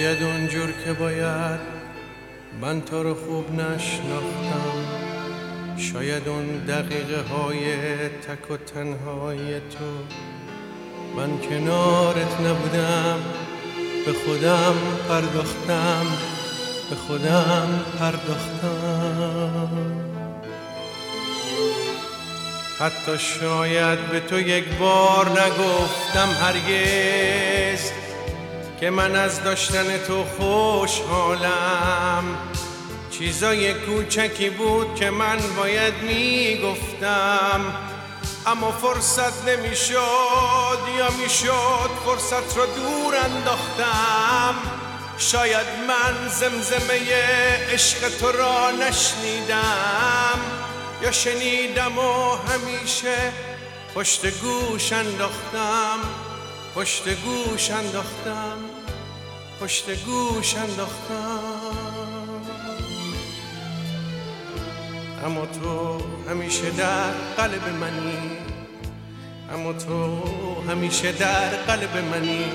شاید اونجور که باید من تو رو خوب نشناختم، شاید اون دقیقه های تک و تنهای تو من کنارت نبودم، به خودم پرداختم، به خودم پرداختم. حتی شاید به تو یک بار نگفتم هرگز که من از داشتن تو خوشحالم. چیزای کوچکی بود که من باید میگفتم، اما فرصت نمیشد یا میشد فرصت رو دور انداختم. شاید من زمزمه عشق تو را نشنیدم یا شنیدم و همیشه پشت گوش انداختم، پشت گوش انداختم، پشت گوش انداختم. اما تو همیشه در قلب منی، اما تو همیشه در قلب منی.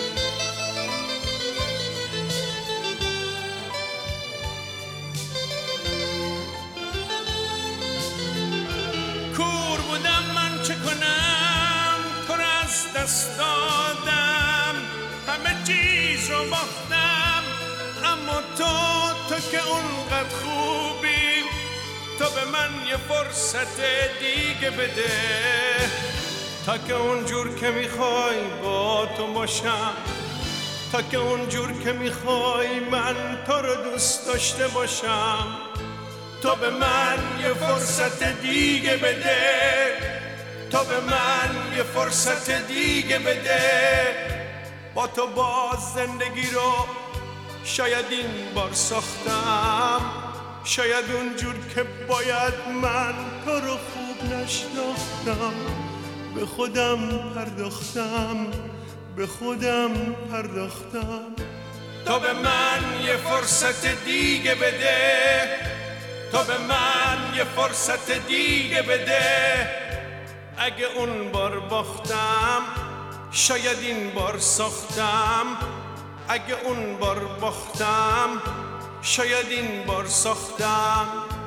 کور بودم من چه کنم، تو را از دست دادم، همه چیز رو باختم. اما تو که اونقدر خوبی، تو به من یه فرصت دیگه بده تا که اونجور که میخوای با تو باشم، تا که اونجور که میخوای من تو رو دوست داشته باشم. تو به من یه فرصت دیگه بده، تو به من یه فرصت دیگه بده. با تو باز زندگی رو شاید این بار ساختم، شاید اونجور که باید من تو رو خوب نشناختم. به خودم پرداختم، به خودم پرداختم. تو به من یه فرصت دیگه بده، تو به من یه فرصت دیگه بده. اگه اون بار باختم شاید این بار ساختم، اگه اون بار باختم شاید این بار ساختم.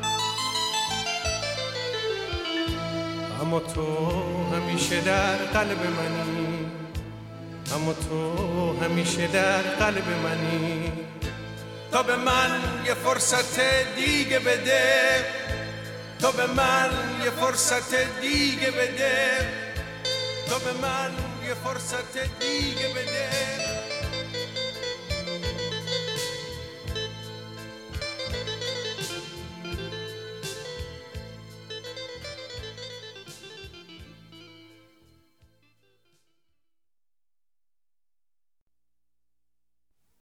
اما تو همیشه در قلب منی، اما تو همیشه در قلب منی. تو به من یه فرصت دیگه بده، تو به من یه فرصت دیگه بده، تو به من یه فرصت دیگه بده.